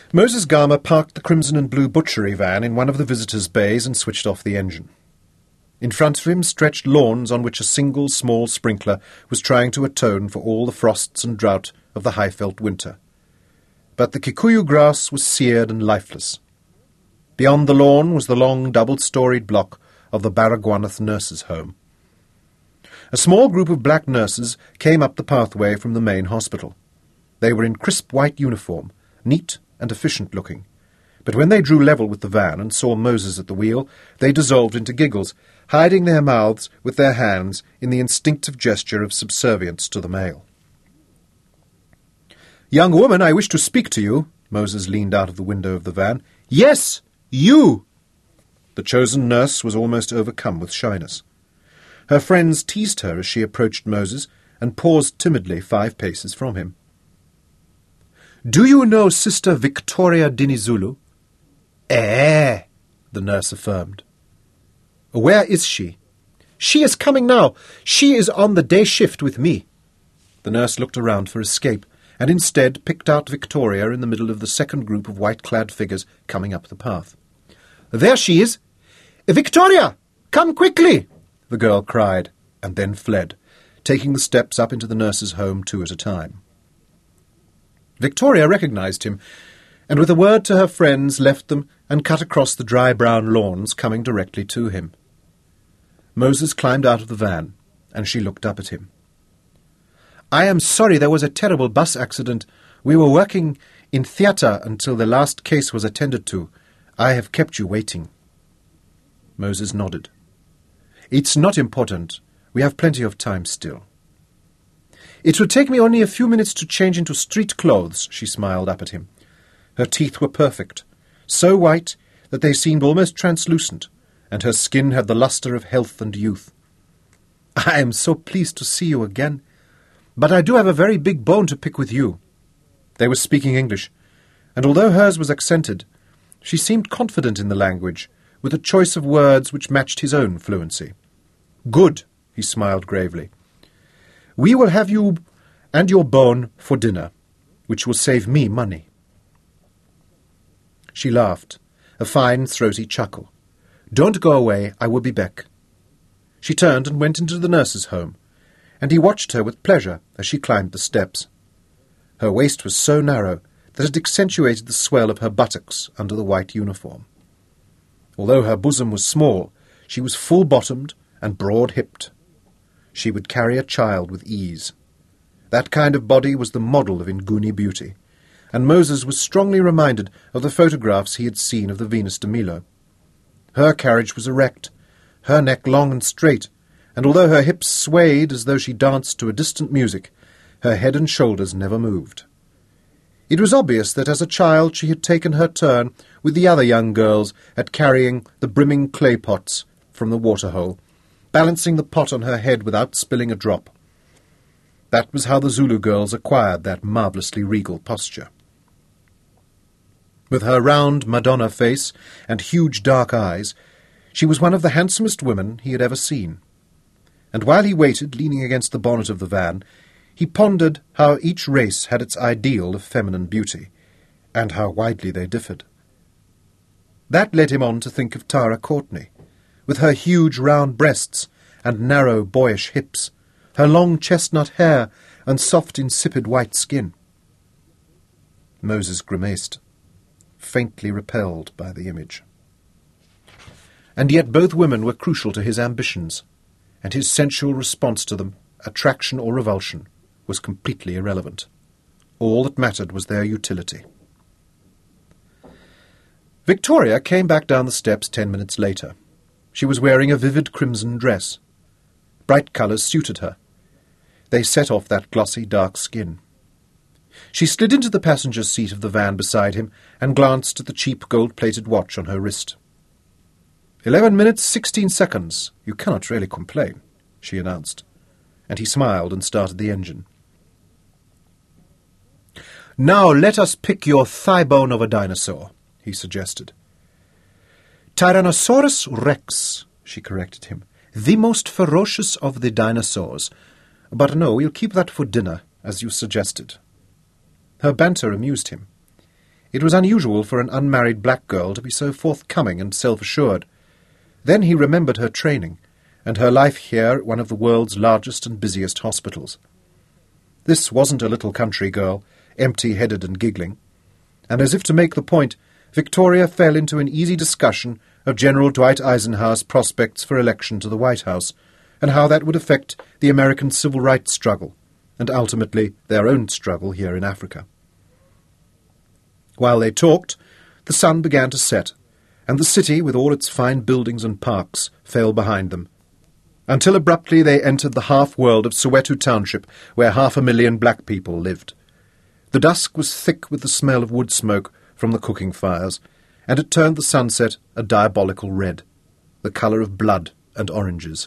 Moses Garmer parked the crimson and blue butchery van in one of the visitors' bays and switched off the engine. In front of him stretched lawns on which a single small sprinkler was trying to atone for all the frosts and drought of the high-felt winter. But the Kikuyu grass was seared and lifeless. Beyond the lawn was the long double-storied block of the Baragwanath nurses' home. A small group of black nurses came up the pathway from the main hospital. They were in crisp white uniform, neat and efficient-looking, but when they drew level with the van and saw Moses at the wheel, they dissolved into giggles, hiding their mouths with their hands in the instinctive gesture of subservience to the male. "Young woman, I wish to speak to you." Moses leaned out of the window of the van. "Yes, you!" The chosen nurse was almost overcome with shyness. Her friends teased her as she approached Moses and paused timidly 5 paces from him. "Do you know Sister Victoria Dinizulu?" "Eh," the nurse affirmed. "Where is she?" "She is coming now. She is on the day shift with me." The nurse looked around for escape, and instead picked out Victoria in the middle of the second group of white-clad figures coming up the path. "There she is! Victoria! Come quickly!" the girl cried, and then fled, taking the steps up into the nurse's home 2 at a time. Victoria recognized him, and with a word to her friends left them and cut across the dry brown lawns, coming directly to him. Moses climbed out of the van, and she looked up at him. "I am sorry there was a terrible bus accident. We were working in theatre until the last case was attended to. I have kept you waiting." Moses nodded. "It's not important. We have plenty of time still." "It will take me only a few minutes to change into street clothes," she smiled up at him. Her teeth were perfect, so white that they seemed almost translucent, and her skin had the lustre of health and youth. "I am so pleased to see you again. But I do have a very big bone to pick with you." They were speaking English, and although hers was accented, she seemed confident in the language, with a choice of words which matched his own fluency. "Good," he smiled gravely. "We will have you and your bone for dinner, which will save me money." She laughed, a fine, throaty chuckle. "Don't go away, I will be back." She turned and went into the nurse's home, and he watched her with pleasure as she climbed the steps. Her waist was so narrow that it accentuated the swell of her buttocks under the white uniform. Although her bosom was small, she was full-bottomed and broad-hipped. She would carry a child with ease. That kind of body was the model of Nguni beauty, and Moses was strongly reminded of the photographs he had seen of the Venus de Milo. Her carriage was erect, her neck long and straight, and although her hips swayed as though she danced to a distant music, her head and shoulders never moved. It was obvious that as a child she had taken her turn with the other young girls at carrying the brimming clay pots from the waterhole, balancing the pot on her head without spilling a drop. That was how the Zulu girls acquired that marvellously regal posture. With her round Madonna face and huge dark eyes, she was one of the handsomest women he had ever seen. And while he waited, leaning against the bonnet of the van, he pondered how each race had its ideal of feminine beauty, and how widely they differed. That led him on to think of Tara Courtney, with her huge round breasts and narrow boyish hips, her long chestnut hair and soft insipid white skin. Moses grimaced, faintly repelled by the image. And yet both women were crucial to his ambitions, and his sensual response to them, attraction or revulsion, was completely irrelevant. All that mattered was their utility. Victoria came back down the steps 10 minutes later. She was wearing a vivid crimson dress. Bright colours suited her. They set off that glossy, dark skin. She slid into the passenger's seat of the van beside him and glanced at the cheap gold-plated watch on her wrist. 11 minutes, 16 seconds. You cannot really complain, she announced, and he smiled and started the engine. Now let us pick your thigh bone of a dinosaur, he suggested. Tyrannosaurus rex, she corrected him. The most ferocious of the dinosaurs. But no, we'll keep that for dinner, as you suggested. Her banter amused him. It was unusual for an unmarried black girl to be so forthcoming and self-assured. Then he remembered her training, and her life here at one of the world's largest and busiest hospitals. This wasn't a little country girl, empty-headed and giggling. And as if to make the point, Victoria fell into an easy discussion of General Dwight Eisenhower's prospects for election to the White House, and how that would affect the American civil rights struggle, and ultimately their own struggle here in Africa. While they talked, the sun began to set, and the city, with all its fine buildings and parks, fell behind them, until abruptly they entered the half-world of Soweto Township, where 500,000 black people lived. The dusk was thick with the smell of wood smoke from the cooking fires, and it turned the sunset a diabolical red, the colour of blood and oranges.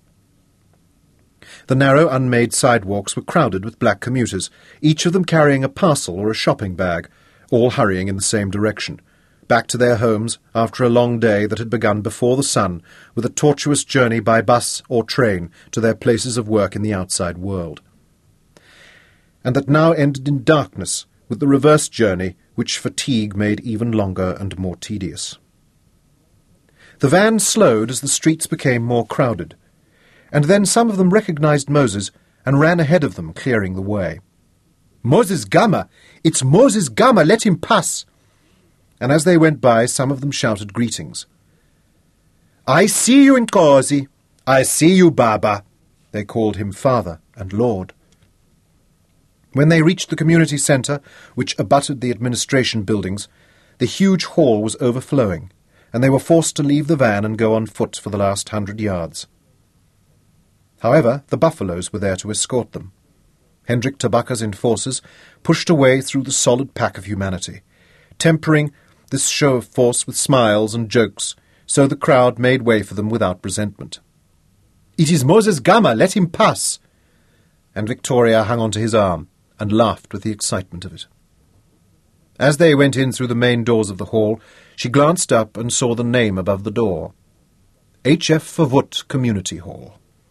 The narrow, unmade sidewalks were crowded with black commuters, each of them carrying a parcel or a shopping bag, all hurrying in the same direction, back to their homes after a long day that had begun before the sun, with a tortuous journey by bus or train to their places of work in the outside world. And that now ended in darkness, with the reverse journey which fatigue made even longer and more tedious. The van slowed as the streets became more crowded, and then some of them recognized Moses and ran ahead of them, clearing the way. "Moses Gama! It's Moses Gama! Let him pass!" And as they went by, some of them shouted greetings. "I see you, Nkosi! I see you, Baba!" They called him Father and Lord. When they reached the community centre, which abutted the administration buildings, the huge hall was overflowing, and they were forced to leave the van and go on foot for the last 100 yards. However, the buffaloes were there to escort them. Hendrik Tabaka's enforcers pushed away through the solid pack of humanity, tempering this show of force with smiles and jokes, so the crowd made way for them without resentment. "It is Moses Gama, let him pass!" And Victoria hung onto his arm and laughed with the excitement of it. As they went in through the main doors of the hall, she glanced up and saw the name above the door. H.F. Verwoerd Community Hall.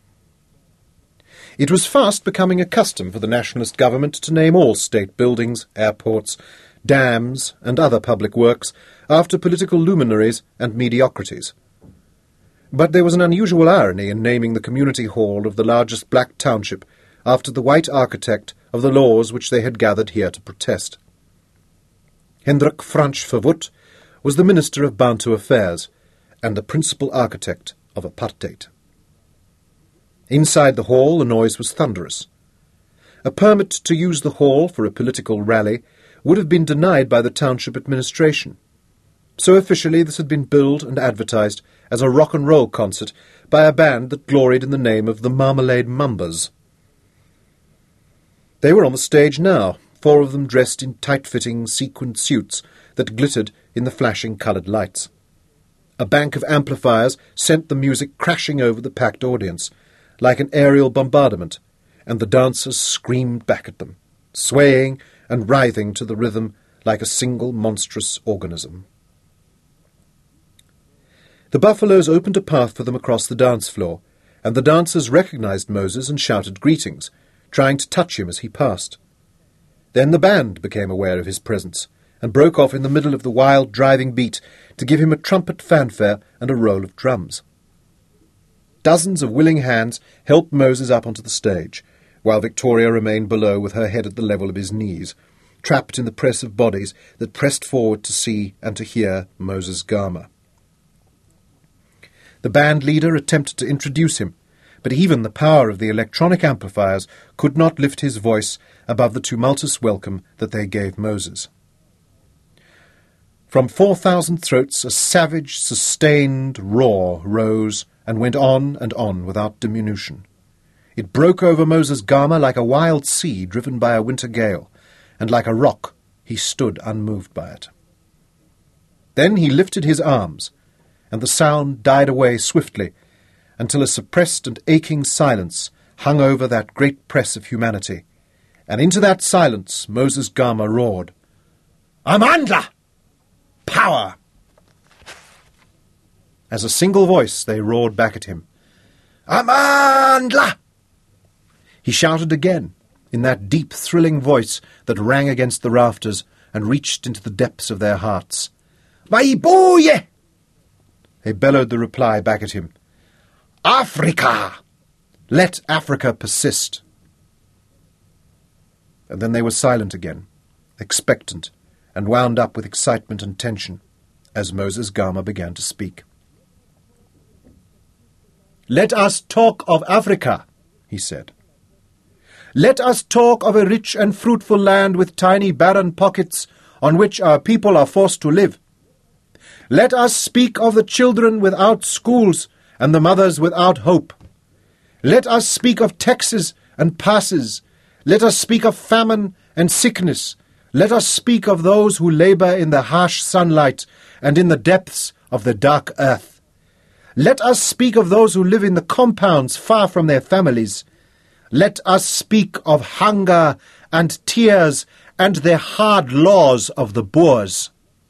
It was fast becoming a custom for the nationalist government to name all state buildings, airports, dams, and other public works after political luminaries and mediocrities. But there was an unusual irony in naming the community hall of the largest black township after the white architect of the laws which they had gathered here to protest. Hendrik Fransch Verwoerd was the Minister of Bantu Affairs and the principal architect of apartheid. Inside the hall the noise was thunderous. A permit to use the hall for a political rally would have been denied by the township administration. So officially this had been billed and advertised as a rock and roll concert by a band that gloried in the name of the Marmalade Mambas. They were on the stage now, 4 of them dressed in tight-fitting sequined suits that glittered in the flashing coloured lights. A bank of amplifiers sent the music crashing over the packed audience, like an aerial bombardment, and the dancers screamed back at them, swaying and writhing to the rhythm like a single monstrous organism. The buffaloes opened a path for them across the dance floor, and the dancers recognized Moses and shouted greetings, trying to touch him as he passed. Then the band became aware of his presence, and broke off in the middle of the wild driving beat to give him a trumpet fanfare and a roll of drums. Dozens of willing hands helped Moses up onto the stage, while Victoria remained below with her head at the level of his knees, trapped in the press of bodies that pressed forward to see and to hear Moses Gama. The band leader attempted to introduce him, but even the power of the electronic amplifiers could not lift his voice above the tumultuous welcome that they gave Moses. From 4,000 throats a savage, sustained roar rose and went on and on without diminution. It broke over Moses Gama like a wild sea driven by a winter gale, and like a rock he stood unmoved by it. Then he lifted his arms, and the sound died away swiftly, until a suppressed and aching silence hung over that great press of humanity, and into that silence Moses Gama roared, "Amandla! Power!" As a single voice they roared back at him, "Amandla!" He shouted again, in that deep, thrilling voice that rang against the rafters and reached into the depths of their hearts. Maibuye! They bellowed the reply back at him. Africa! Let Africa persist. And then they were silent again, expectant, and wound up with excitement and tension, as Moses Gama began to speak. Let us talk of Africa, he said. Let us talk of a rich and fruitful land with tiny barren pockets on which our people are forced to live. Let us speak of the children without schools and the mothers without hope. Let us speak of taxes and passes. Let us speak of famine and sickness. Let us speak of those who labour in the harsh sunlight and in the depths of the dark earth. Let us speak of those who live in the compounds far from their families. Let us speak of hunger and tears and the hard laws of the Boers.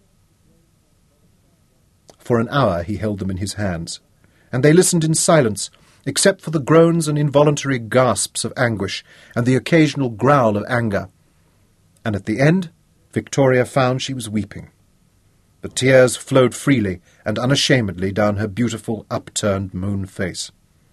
For an hour he held them in his hands, and they listened in silence, except for the groans and involuntary gasps of anguish and the occasional growl of anger. And at the end, Victoria found she was weeping. The tears flowed freely and unashamedly down her beautiful, upturned moon face.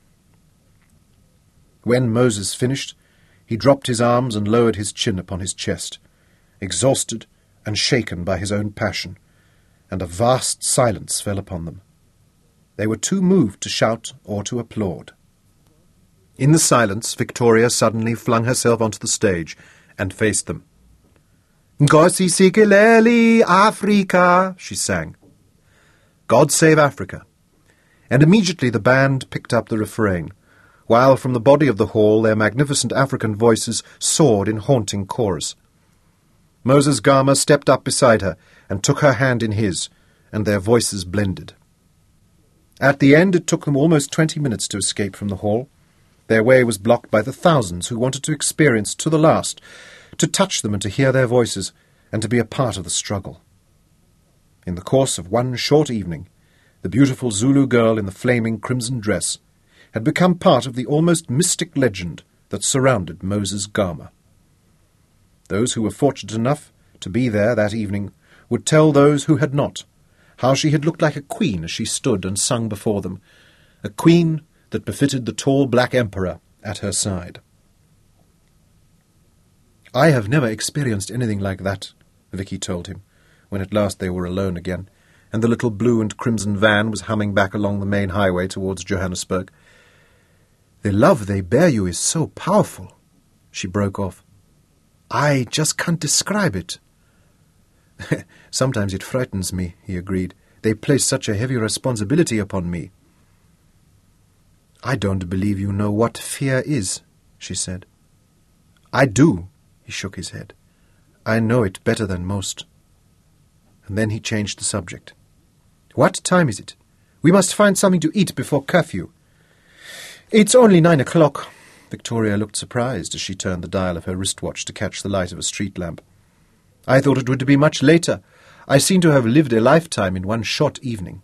When Moses finished, he dropped his arms and lowered his chin upon his chest, exhausted and shaken by his own passion, and a vast silence fell upon them. They were too moved to shout or to applaud. In the silence, Victoria suddenly flung herself onto the stage and faced them. Nkosi sikelele Afrika, she sang. God save Africa. And immediately the band picked up the refrain, while from the body of the hall their magnificent African voices soared in haunting chorus. Moses Gama stepped up beside her and took her hand in his, and their voices blended. At the end it took them almost 20 minutes to escape from the hall. Their way was blocked by the thousands who wanted to experience to the last, to touch them and to hear their voices, and to be a part of the struggle. In the course of one short evening, the beautiful Zulu girl in the flaming crimson dress had become part of the almost mystic legend that surrounded Moses Gama. Those who were fortunate enough to be there that evening would tell those who had not how she had looked like a queen as she stood and sung before them, a queen that befitted the tall black emperor at her side. I have never experienced anything like that, Vicky told him, when at last they were alone again, and the little blue and crimson van was humming back along the main highway towards Johannesburg. The love they bear you is so powerful, she broke off. I just can't describe it. Sometimes it frightens me, he agreed. They place such a heavy responsibility upon me. I don't believe you know what fear is, she said. I do, he shook his head. I know it better than most. And then he changed the subject. What time is it? We must find something to eat before curfew. It's only 9 o'clock. Victoria looked surprised as she turned the dial of her wristwatch to catch the light of a street lamp. I thought it would be much later. I seem to have lived a lifetime in one short evening.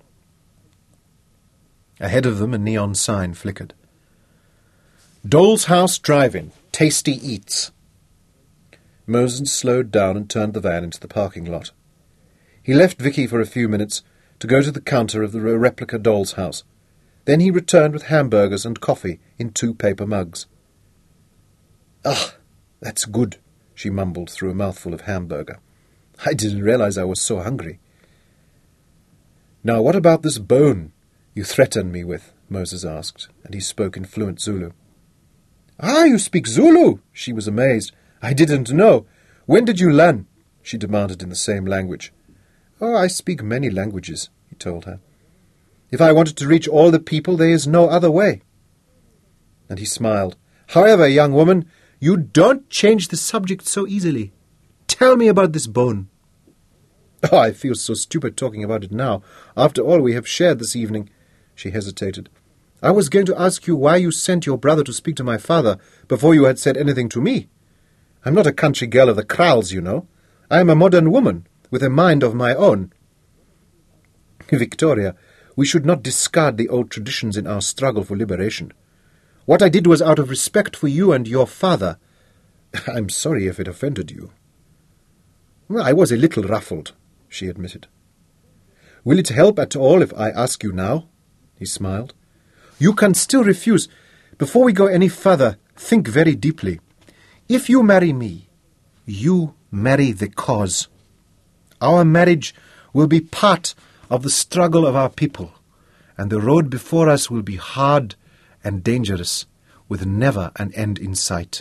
Ahead of them a neon sign flickered. Dole's House Drive-In. Tasty Eats. Moses slowed down and turned the van into the parking lot. He left Vicky for a few minutes to go to the counter of the replica doll's house. Then he returned with hamburgers and coffee in 2 paper mugs. Ah, that's good, she mumbled through a mouthful of hamburger. I didn't realize I was so hungry. Now, what about this bone you threatened me with? Moses asked, and he spoke in fluent Zulu. Ah, you speak Zulu? She was amazed. I didn't know. When did you learn? She demanded in the same language. Oh, I speak many languages, he told her. If I wanted to reach all the people, there is no other way. And he smiled. However, young woman, you don't change the subject so easily. Tell me about this bone. Oh, I feel so stupid talking about it now. After all we have shared this evening. She hesitated. I was going to ask you why you sent your brother to speak to my father before you had said anything to me. I'm not a country girl of the kraals, you know. I am a modern woman with a mind of my own. Victoria, we should not discard the old traditions in our struggle for liberation. What I did was out of respect for you and your father. I'm sorry if it offended you. "Well, I was a little ruffled," she admitted. "Will it help at all if I ask you now?" He smiled. "You can still refuse. Before we go any further, think very deeply. If you marry me, you marry the cause. Our marriage will be part of the struggle of our people, and the road before us will be hard and dangerous, with never an end in sight."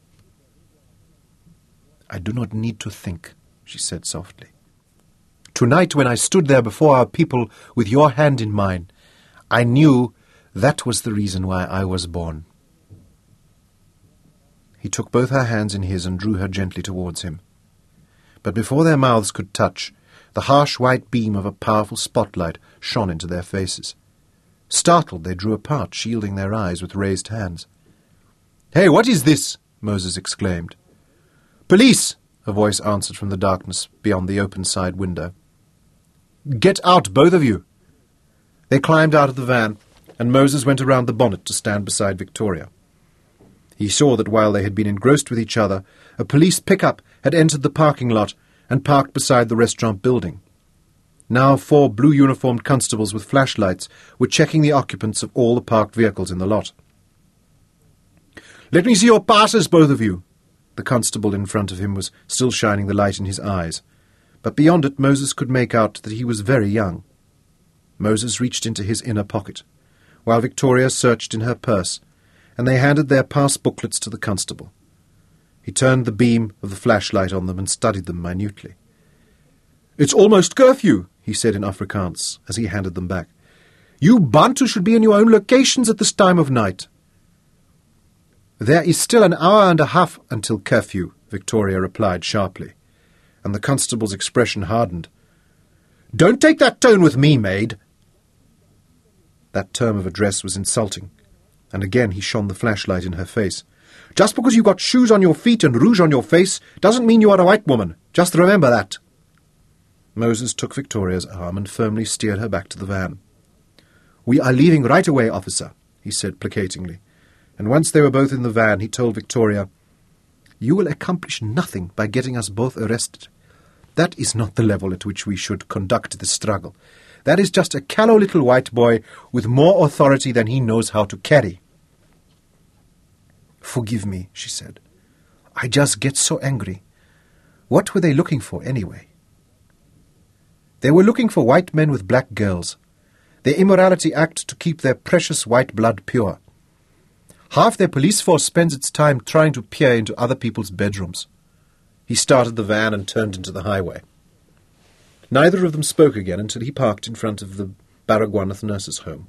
"I do not need to think," she said softly. "Tonight, when I stood there before our people with your hand in mine, I knew that was the reason why I was born." He took both her hands in his and drew her gently towards him. But before their mouths could touch, the harsh white beam of a powerful spotlight shone into their faces. Startled, they drew apart, shielding their eyes with raised hands. "Hey, what is this?" Moses exclaimed. "Police!" a voice answered from the darkness beyond the open side window. "Get out, both of you!" They climbed out of the van, and Moses went around the bonnet to stand beside Victoria. He saw that while they had been engrossed with each other, a police pickup had entered the parking lot and parked beside the restaurant building. Now 4 blue-uniformed constables with flashlights were checking the occupants of all the parked vehicles in the lot. "Let me see your passes, both of you!" The constable in front of him was still shining the light in his eyes, but beyond it Moses could make out that he was very young. Moses reached into his inner pocket, while Victoria searched in her purse, and they handed their pass booklets to the constable. He turned the beam of the flashlight on them and studied them minutely. "It's almost curfew," he said in Afrikaans as he handed them back. "You Bantu should be in your own locations at this time of night." "There is still an hour and a half until curfew," Victoria replied sharply, and the constable's expression hardened. "Don't take that tone with me, maid." That term of address was insulting, and again he shone the flashlight in her face. "Just because you've got shoes on your feet and rouge on your face doesn't mean you are a white woman. Just remember that." Moses took Victoria's arm and firmly steered her back to the van. "We are leaving right away, officer," he said placatingly, and once they were both in the van he told Victoria, "You will accomplish nothing by getting us both arrested. That is not the level at which we should conduct the struggle. That is just a callow little white boy with more authority than he knows how to carry." "Forgive me," she said. "I just get so angry. What were they looking for, anyway?" "They were looking for white men with black girls. Their immorality act to keep their precious white blood pure. Half their police force spends its time trying to peer into other people's bedrooms." He started the van and turned into the highway. Neither of them spoke again until he parked in front of the Baragwanath nurses' home.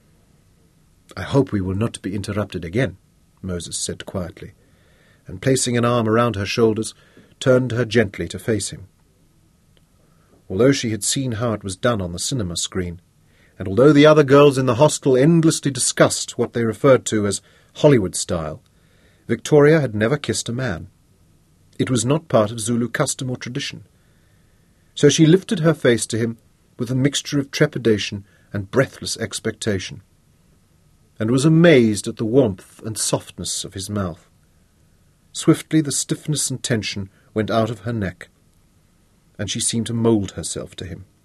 "I hope we will not be interrupted again," Moses said quietly, and placing an arm around her shoulders, turned her gently to face him. Although she had seen how it was done on the cinema screen, and although the other girls in the hostel endlessly discussed what they referred to as Hollywood style, Victoria had never kissed a man. It was not part of Zulu custom or tradition. So she lifted her face to him with a mixture of trepidation and breathless expectation, and was amazed at the warmth and softness of his mouth. Swiftly the stiffness and tension went out of her neck, and she seemed to mould herself to him.